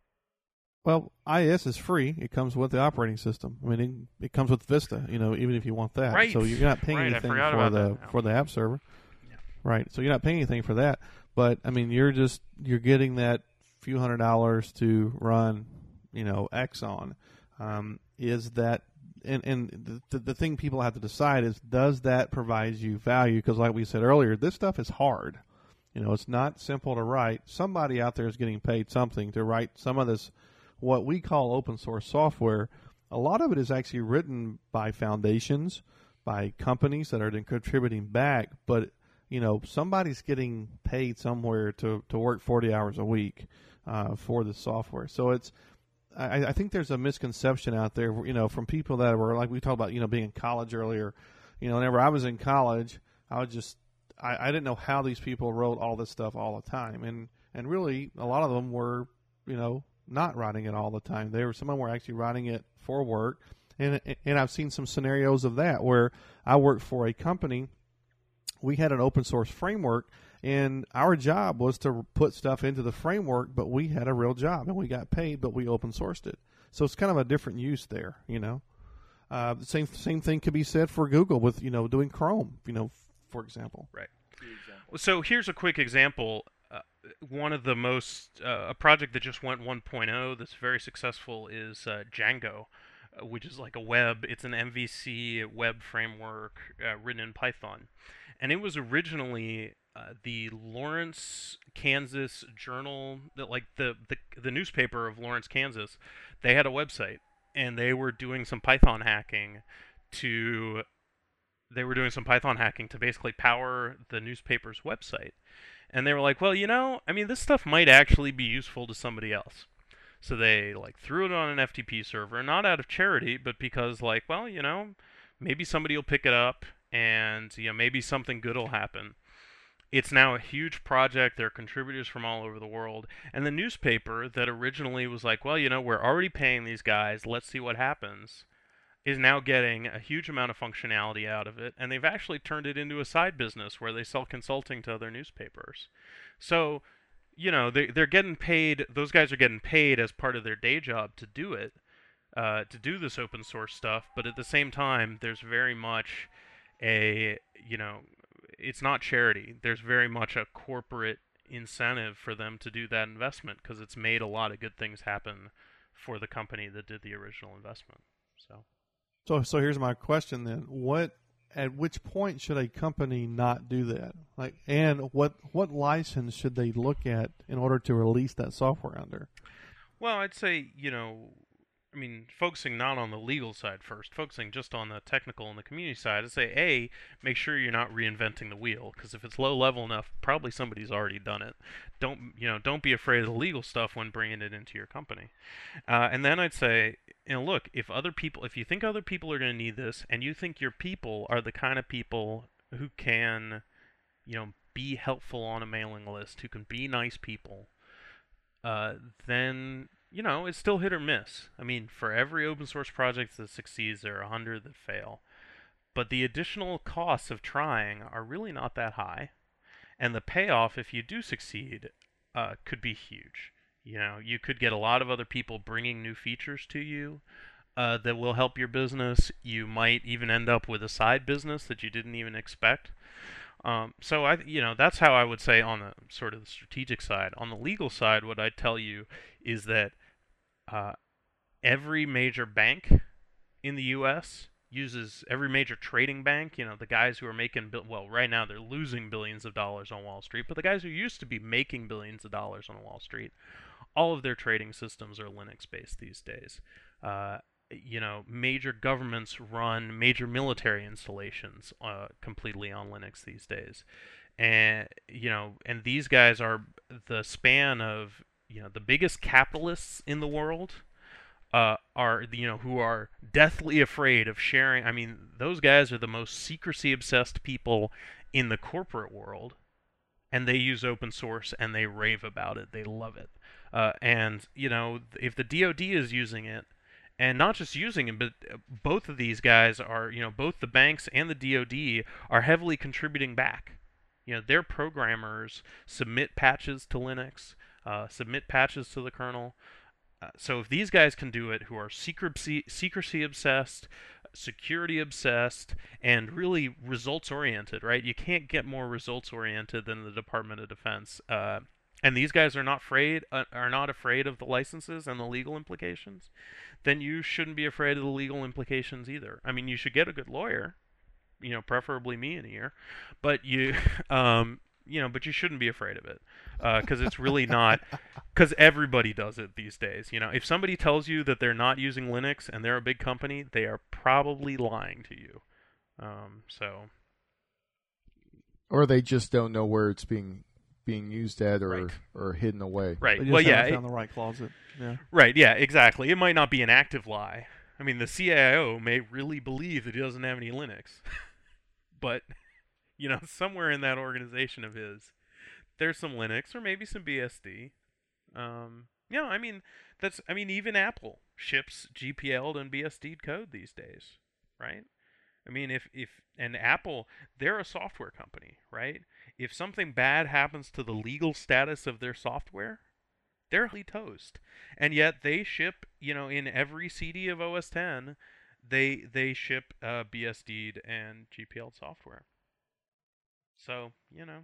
A: well, I I S is free. It comes with the operating system. I mean, it, it comes with Vista. You know, even if you want that,
C: Right.
A: so you're not paying
C: Right, I
A: anything
C: forgot
A: for
C: about
A: the
C: that now.
A: for the app server.
C: Yeah.
A: Right. So you're not paying anything for that. But I mean, you're just you're getting that few hundred dollars to run, you know, Exxon. Um, is that and and the the thing people have to decide is, does that provide you value? Because like we said earlier, this stuff is hard. You know, it's not simple to write. Somebody out there is getting paid something to write some of this, what we call open source software. A lot of it is actually written by foundations, by companies that are then contributing back. But, you know, somebody's getting paid somewhere to, to work forty hours a week uh, for the software. So it's, I, I think there's a misconception out there, you know, from people that were, like we talked about, you know, being in college earlier. You know, whenever I was in college, I was just, I, I didn't know how these people wrote all this stuff all the time. And, and really, a lot of them were, you know, not writing it all the time. They were, some of them were actually writing it for work. And, and I've seen some scenarios of that where I worked for a company. We had an open source framework, and our job was to put stuff into the framework, but we had a real job, and we got paid, but we open sourced it. So it's kind of a different use there, you know. Uh, the same same thing could be said for Google with, you know, doing Chrome, you know, for example.
C: Right. So here's a quick example. Uh, one of the most uh, a project that just went one point oh that's very successful is uh, Django, uh, which is like a web. It's an M V C web framework uh, written in Python, and it was originally uh, the Lawrence, Kansas Journal, that like the, the the newspaper of Lawrence, Kansas. They had a website, and they were doing some Python hacking to they were doing some Python hacking to basically power the newspaper's website. And they were like, well, you know, I mean, this stuff might actually be useful to somebody else. So they, like, threw it on an F T P server, not out of charity, but because, like, well, you know, maybe somebody will pick it up, and, you know, maybe something good will happen. It's now a huge project. There are contributors from all over the world. And the newspaper that originally was like, well, you know, we're already paying these guys, let's see what happens, is now getting a huge amount of functionality out of it, and they've actually turned it into a side business where they sell consulting to other newspapers. So, you know, they, they're getting paid, those guys are getting paid as part of their day job to do it, uh, to do this open source stuff, but at the same time, there's very much a, you know, it's not charity. There's very much a corporate incentive for them to do that investment, because it's made a lot of good things happen for the company that did the original investment. So...
A: So, so here's my question then: What, at which point should a company not do that? Like, and what what license should they look at in order to release that software under?
C: Well, I'd say, you know, I mean, focusing not on the legal side first, focusing just on the technical and the community side, I'd say, A, make sure you're not reinventing the wheel, because if it's low level enough, probably somebody's already done it. Don't, you know, don't be afraid of the legal stuff when bringing it into your company. Uh, and then I'd say, you know, look, if other people, if you think other people are going to need this, and you think your people are the kind of people who can, you know, be helpful on a mailing list, who can be nice people, uh, then, you know, it's still hit or miss. I mean, for every open source project that succeeds, there are a hundred that fail. But the additional costs of trying are really not that high. And the payoff, if you do succeed, uh, could be huge. You know, you could get a lot of other people bringing new features to you uh, that will help your business. You might even end up with a side business that you didn't even expect. Um, so I, you know, that's how I would say on the sort of the strategic side. On the legal side, what I'd tell you is that uh, every major bank in the U S uses, every major trading bank, you know, the guys who are making, well, right now they're losing billions of dollars on Wall Street, but the guys who used to be making billions of dollars on Wall Street, all of their trading systems are Linux-based these days. Uh, you know, major governments run major military installations uh, completely on Linux these days. And, you know, and these guys are the span of, you know, the biggest capitalists in the world uh, are, you know, who are deathly afraid of sharing. I mean, those guys are the most secrecy-obsessed people in the corporate world, and they use open source and they rave about it. They love it. Uh, and you know, if the D O D is using it, and not just using it, but both of these guys are, you know, both the banks and the D O D are heavily contributing back. You know, their programmers submit patches to Linux, uh, submit patches to the kernel. Uh, so if these guys can do it, who are secrecy secrecy obsessed, security obsessed, and really results oriented, right? You can't get more results oriented than the Department of Defense. Uh, and these guys are not afraid uh, are not afraid of the licenses and the legal implications. Then you shouldn't be afraid of the legal implications either. I mean, you should get a good lawyer, you know, preferably me in a year, but you, um, you know, but you shouldn't be afraid of it, because uh, it's really not, because everybody does it these days. You know, if somebody tells you that they're not using Linux and they're a big company, they are probably lying to you. Um, so,
B: or they just don't know where it's being being used at or
C: right.
B: or hidden away.
C: Right.
A: They just
C: well, yeah.
A: haven't found
C: It,
A: the right closet. Yeah.
C: right. Yeah. Exactly. It might not be an active lie. I mean, the C I O may really believe that he doesn't have any Linux, but you know, somewhere in that organization of his, there's some Linux or maybe some B S D. Um, yeah, I mean, that's, I mean, even Apple ships G P L'd and B S D'd code these days, right? I mean, if, if, and Apple, they're a software company, right? If something bad happens to the legal status of their software, they're toast. And yet they ship, you know, in every C D of O S ten, they, they ship uh, B S D'd and G P L'd software. So, you know,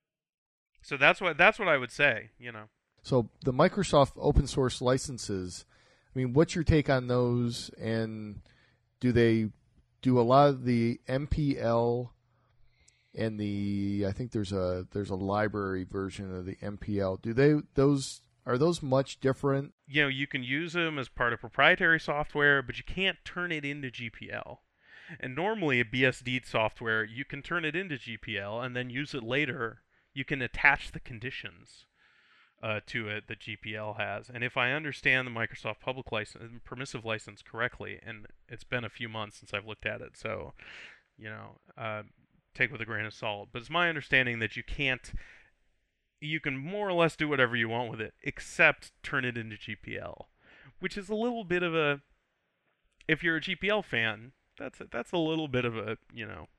C: so that's what, that's what I would say, you know.
B: So the Microsoft open source licenses, I mean, what's your take on those? And do they do a lot of the M P L and the, I think there's a there's a library version of the M P L. Do they those are those much different?
C: You know, you can use them as part of proprietary software, but you can't turn it into G P L. And normally a B S D software, you can turn it into G P L and then use it later. You can attach the conditions uh, to it that G P L has. And if I understand the Microsoft public license, permissive license correctly, and it's been a few months since I've looked at it, so, you know, uh, take with a grain of salt. But it's my understanding that you can't, you can more or less do whatever you want with it, except turn it into G P L, which is a little bit of a, if you're a G P L fan, that's a, that's a little bit of a, you know,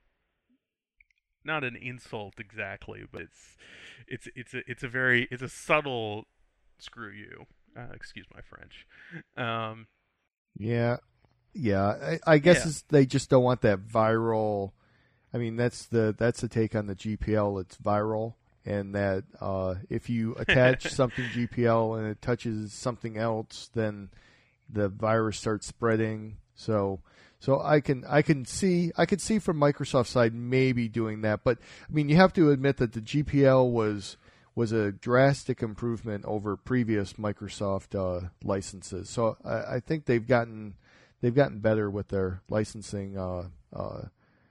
C: not an insult exactly, but it's it's it's a it's a very it's a subtle screw you. Uh, excuse my French. Um,
B: yeah, yeah. I, I guess
C: yeah.
B: It's, they just don't want that viral. I mean, that's the that's the take on the G P L. It's viral, and that uh, if you attach something G P L and it touches something else, then the virus starts spreading. So. So I can I can see I could see from Microsoft's side maybe doing that, but I mean you have to admit that the G P L was was a drastic improvement over previous Microsoft uh, licenses. So I, I think they've gotten they've gotten better with their licensing uh, uh,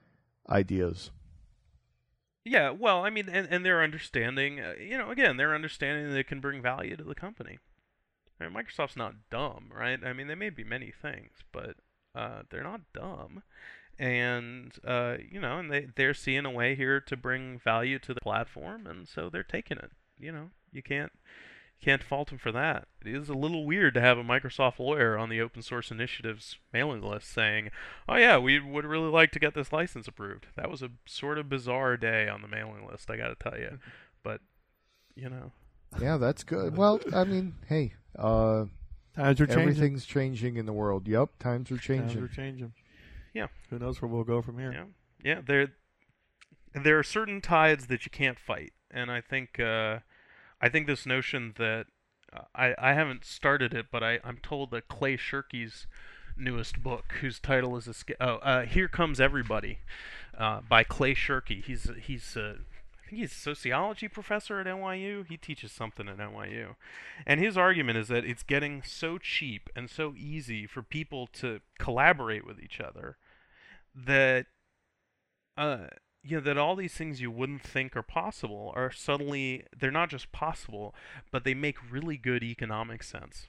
B: ideas.
C: Yeah, well, I mean, and, and they're understanding, uh, you know, again, they're understanding that it can bring value to the company. I mean, Microsoft's not dumb, right? I mean, they may be many things, but uh, they're not dumb. And, uh, you know, and they, they're seeing a way here to bring value to the platform, and so they're taking it. You know, you can't you can't fault them for that. It is a little weird to have a Microsoft lawyer on the Open Source Initiative's mailing list saying, oh yeah, we would really like to get this license approved. That was a sort of bizarre day on the mailing list, I gotta tell you. But, you know.
B: Yeah, that's good. Well, I mean, hey, uh,
A: times are changing.
B: Everything's changing in the world. Yep, times are changing.
A: Times are changing.
C: Yeah.
A: Who knows where we'll go from here?
C: Yeah. Yeah. There, there are certain tides that you can't fight, and I think, uh, I think this notion that uh, I I haven't started it, but I I'm told that Clay Shirky's newest book, whose title is Esca- oh uh, Here Comes Everybody, uh, by Clay Shirky. He's he's uh, I think he's a sociology professor at N Y U. He teaches something at N Y U. And his argument is that it's getting so cheap and so easy for people to collaborate with each other that, uh, you know, that all these things you wouldn't think are possible are suddenly, they're not just possible, but they make really good economic sense.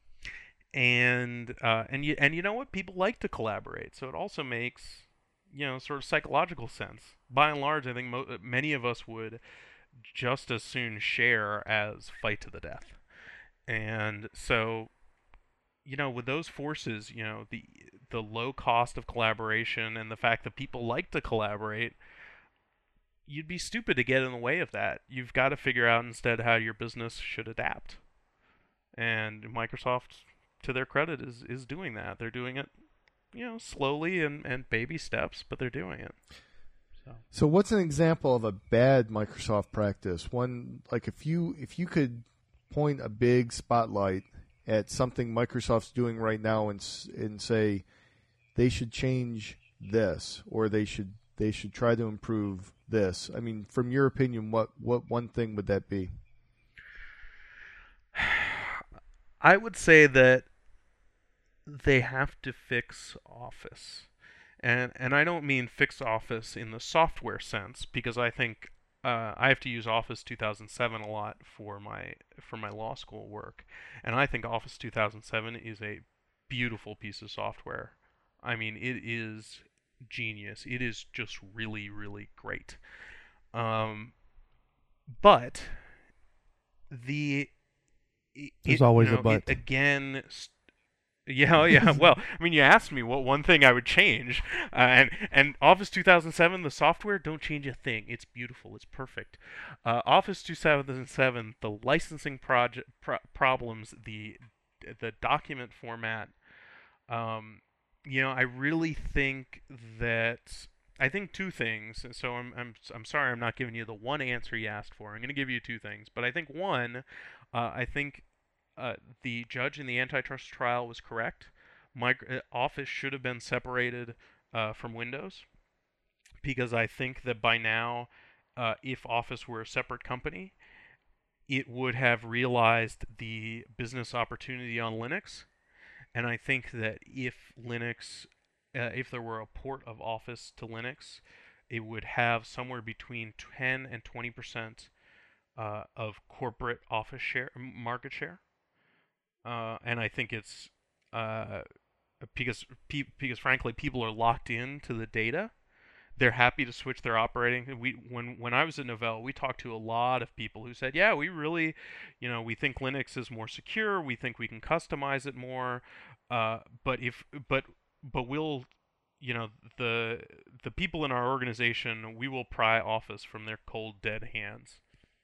C: And, uh, and, you, and you know what? People like to collaborate. So it also makes, you know, sort of psychological sense. By and large, I think mo- many of us would just as soon share as fight to the death. And so, you know, with those forces, you know, the the low cost of collaboration and the fact that people like to collaborate, you'd be stupid to get in the way of that. You've got to figure out instead how your business should adapt. And Microsoft, to their credit, is is doing that. They're doing it, you know, slowly and, and baby steps, but they're doing it. So.
B: So what's an example of a bad Microsoft practice? One, like if you if you could point a big spotlight at something Microsoft's doing right now and and say they should change this, or they should they should try to improve this. I mean, from your opinion, what, what one thing would that be?
C: I would say that they have to fix Office. And and I don't mean fix Office in the software sense, because I think uh, I have to use Office two thousand seven a lot for my for my law school work, and I think Office two thousand seven is a beautiful piece of software. I mean, it is genius. It is just really, really great. Um, but the it,
A: there's always
C: you know,
A: a but.
C: It, again. St- Yeah, yeah. Well, I mean, you asked me what one thing I would change, uh, and and Office two thousand seven, the software, don't change a thing. It's beautiful. It's perfect. Uh, Office two thousand seven, the licensing project pro- problems, the the document format. Um, you know, I really think that I think two things. So I'm I'm I'm sorry, I'm not giving you the one answer you asked for. I'm going to give you two things, but I think one, uh, I think. Uh, the judge in the antitrust trial was correct. Micro- Office should have been separated uh, from Windows, because I think that by now, uh, if Office were a separate company, it would have realized the business opportunity on Linux. And I think that if Linux, uh, if there were a port of Office to Linux, it would have somewhere between ten and twenty percent uh, of corporate Office share market share. Uh, and I think it's uh, because pe- because frankly people are locked into the data. They're happy to switch their operating. We when when I was at Novell, we talked to a lot of people who said, "Yeah, we really, you know, we think Linux is more secure. We think we can customize it more. Uh, but if but but we'll, you know, the the people in our organization, we will pry Office from their cold dead hands."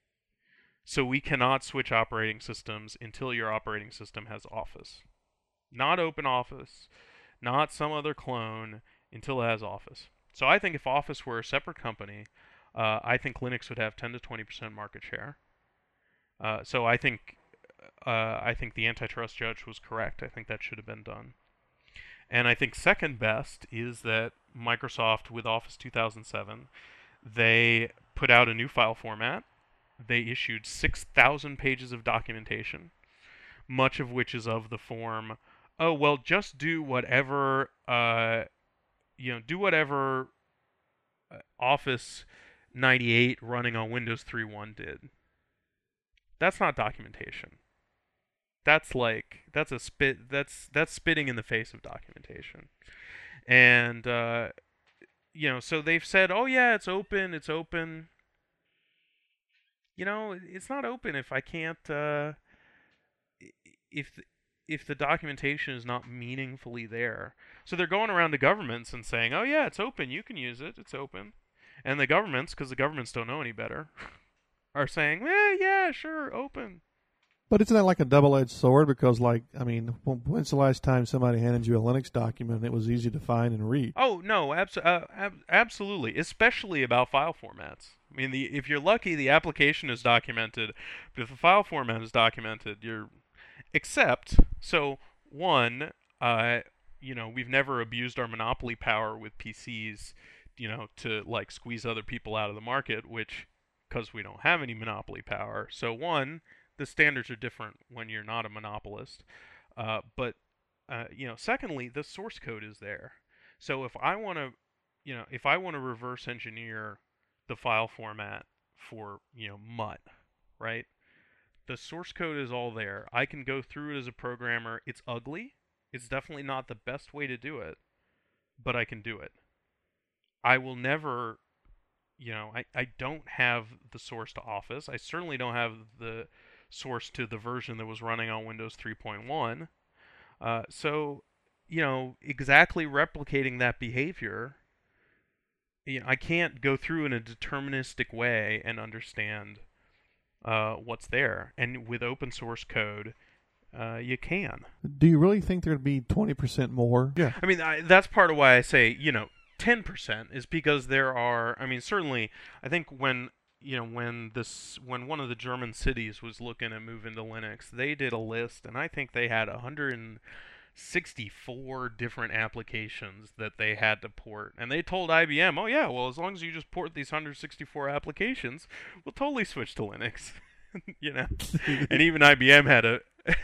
C: So we cannot switch operating systems until your operating system has Office. Not OpenOffice, not some other clone, until it has Office. So I think if Office were a separate company, uh, I think Linux would have ten to twenty percent market share. Uh, so I think uh, I think the antitrust judge was correct. I think that should have been done. And I think second best is that Microsoft, with Office two thousand seven, they put out a new file format. They issued six thousand pages of documentation, much of which is of the form, oh, well, just do whatever, uh, you know, do whatever uh, Office ninety-eight running on Windows three point one did. That's not documentation. That's like, that's a spit, that's, that's spitting in the face of documentation. And, uh, you know, so they've said, oh yeah, it's open, it's open. You know, it's not open if I can't, uh, if if the documentation is not meaningfully there. So they're going around to governments and saying, oh yeah, it's open, you can use it, it's open. And the governments, because the governments don't know any better, are saying, eh, yeah, sure, open.
A: But isn't that like a double-edged sword? Because, like, I mean, when's the last time somebody handed you a Linux document and it was easy to find and read?
C: Oh, no, abs- uh, ab- absolutely, especially about file formats. I mean, the if you're lucky, the application is documented, but if the file format is documented, you're... Except, so, one, uh, you know, we've never abused our monopoly power with P Cs, you know, to, like, squeeze other people out of the market, which, because we don't have any monopoly power. So, one... the standards are different when you're not a monopolist. Uh, but, uh, you know, secondly, the source code is there. So if I want to, you know, if I want to reverse engineer the file format for, you know, Mutt, right? The source code is all there. I can go through it as a programmer. It's ugly. It's definitely not the best way to do it, but I can do it. I will never, you know, I, I don't have the source to Office. I certainly don't have the source to the version that was running on Windows three point one. Uh, so, you know, exactly replicating that behavior, you know, I can't go through in a deterministic way and understand uh, what's there. And with open source code, uh, you can.
A: Do you really think there'd be twenty percent more?
C: Yeah. I mean, I, that's part of why I say, you know, ten percent is because there are, I mean, certainly, I think when, you know, when this, when one of the German cities was looking at moving to Linux, they did a list, and I think they had one hundred sixty-four different applications that they had to port. And they told I B M, oh yeah, well, as long as you just port these one hundred sixty-four applications, we'll totally switch to Linux. You know? And even I B M had a,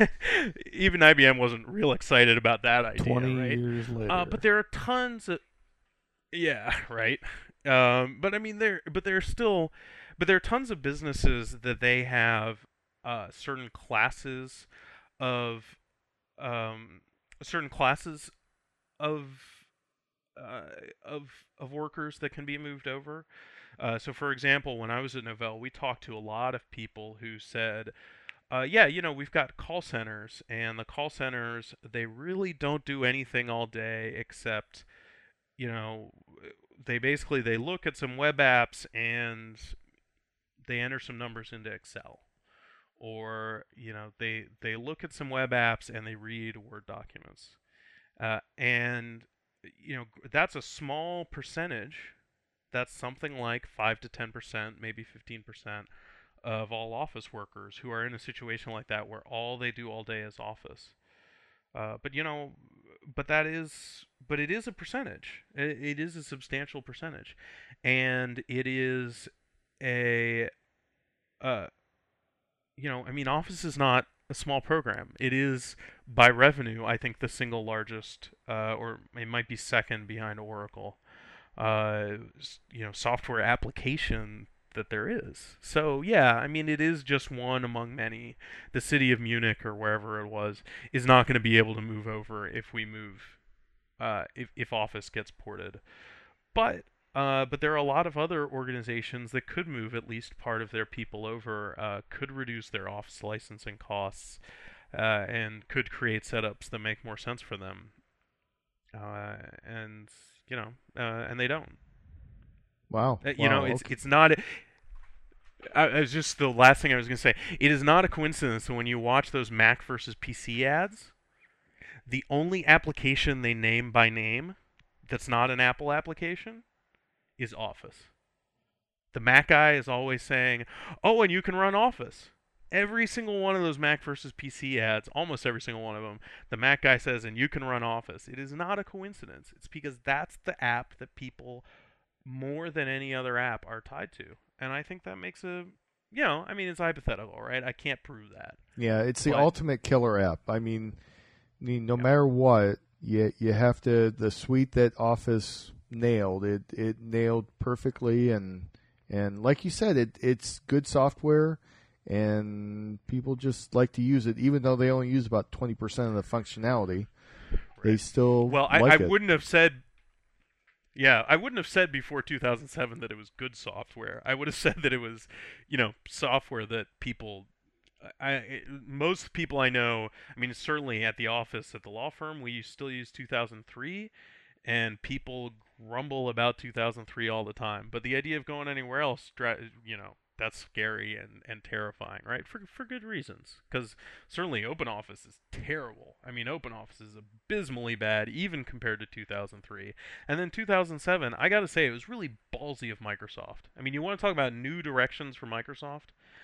C: even I B M wasn't real excited about that idea,
A: twenty
C: right?
A: years later.
C: Uh, but there are tons of, yeah, right. Um, but I mean, there, but there's still, but there are tons of businesses that they have uh, certain classes of, um, certain classes of, uh, of of workers that can be moved over. Uh, so, for example, when I was at Novell, we talked to a lot of people who said, Uh, yeah, you know, we've got call centers, and the call centers, they really don't do anything all day except, you know, they basically, they look at some web apps and they enter some numbers into Excel. Or, you know, they, they look at some web apps and they read Word documents. Uh, and, you know, that's a small percentage. That's something like five to ten percent, maybe fifteen percent. Of all office workers who are in a situation like that where all they do all day is office. Uh, but you know, but that is, but it is a percentage. It, it is a substantial percentage, and it is a, uh, you know, I mean, Office is not a small program. It is by revenue, I think, the single largest, uh, or it might be second behind Oracle. Uh, you know, software application that there is. So yeah, I mean, it is just one among many. The city of Munich or wherever it was is not going to be able to move over if we move, uh, if if Office gets ported. But uh, but there are a lot of other organizations that could move at least part of their people over, uh, could reduce their Office licensing costs, uh, and could create setups that make more sense for them. Uh, and you know, uh, and they don't.
B: Wow.
C: Uh, you
B: wow.
C: know, it's
B: okay.
C: it's not. I, I was just the last thing I was going to say. It is not a coincidence that when you watch those Mac versus P C ads, the only application they name by name that's not an Apple application is Office. The Mac guy is always saying, "Oh, and you can run Office." Every single one of those Mac versus P C ads, almost every single one of them, the Mac guy says, "And you can run Office." It is not a coincidence. It's because that's the app that people, more than any other app, are tied to. And I think that makes a, you know, I mean, it's hypothetical, right? I can't prove that.
B: Yeah, it's the
C: but,
B: ultimate killer app. I mean, I mean no
C: yeah.
B: matter what, you you have to, the suite that Office nailed, it it nailed perfectly, and and like you said, it it's good software, and people just like to use it, even though they only use about twenty percent of the functionality. Right. They still
C: well,
B: like
C: I, I
B: it.
C: wouldn't have said. Yeah, I wouldn't have said before two thousand seven that it was good software. I would have said that it was, you know, software that people, I it, most people I know, I mean, certainly at the office at the law firm, we still use two thousand three, and people grumble about two thousand three all the time. But the idea of going anywhere else, you know, that's scary and, and terrifying, right? For for good reasons. Because certainly OpenOffice is terrible. I mean, OpenOffice is abysmally bad, even compared to two thousand three. And then two thousand seven, I got to say, it was really ballsy of Microsoft. I mean, you want to talk about new directions for Microsoft?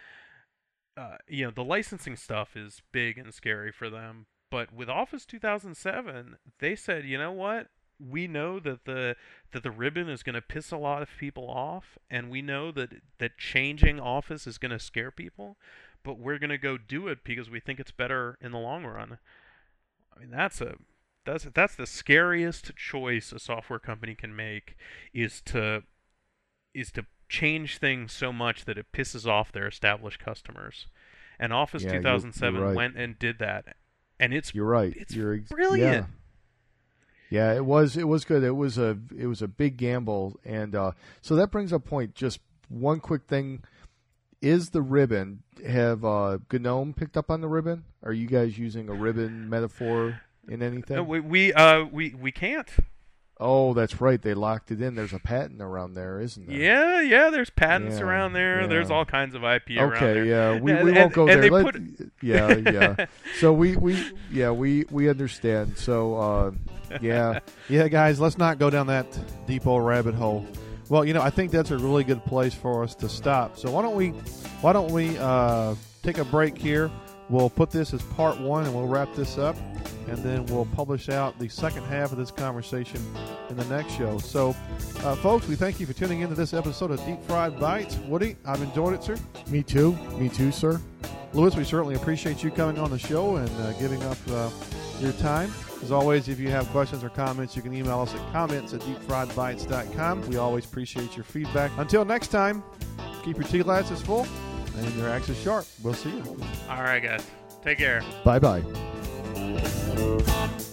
C: Uh, you know, the licensing stuff is big and scary for them. But with Office two thousand seven, they said, you know what? We know that the that the ribbon is going to piss a lot of people off, and we know that that changing Office is going to scare people, but we're going to go do it because we think it's better in the long run. I mean, that's a that's that's the scariest choice a software company can make, is to is to change things so much that it pisses off their established customers. And Office
B: yeah,
C: two thousand seven
B: you're, you're right.
C: went and did that, and it's
B: you're right.
C: It's
B: you're ex-
C: brilliant.
B: Yeah. Yeah, it was it was good. It was a it was a big gamble, and uh, so that brings up a point. Just one quick thing: is the ribbon, have uh, GNOME picked up on the ribbon? Are you guys using a ribbon metaphor in anything?
C: No, we we uh we we can't.
B: Oh, that's right. They locked it in. There's a patent around there, isn't there?
C: Yeah, yeah. There's patents
B: Yeah,
C: around there.
B: yeah.
C: There's all kinds of I P around
B: Okay,
C: there.
B: yeah, we,
C: And-
B: we
C: and-
B: won't go
C: and
B: there.
C: they
B: Let-
C: put-
B: yeah, yeah. So we, we yeah we, we understand. So uh, yeah,
A: Yeah, guys, let's not go down that deep old rabbit hole. Well, you know, I think that's a really good place for us to stop. So why don't we, why don't we uh, take a break here? We'll put this as part one, and we'll wrap this up, and then we'll publish out the second half of this conversation in the next show. So, uh, folks, we thank you for tuning into this episode of Deep Fried Bites. Woody, I've enjoyed it, sir.
B: me too, me too, sir.
A: Lewis, we certainly appreciate you coming on the show and uh, giving up uh, your time. As always, if you have questions or comments, you can email us at comments at deep fried bites dot com. We always appreciate your feedback. Until next time, keep your tea glasses full and your axes sharp. We'll see you.
C: All right, guys. Take care.
B: Bye bye.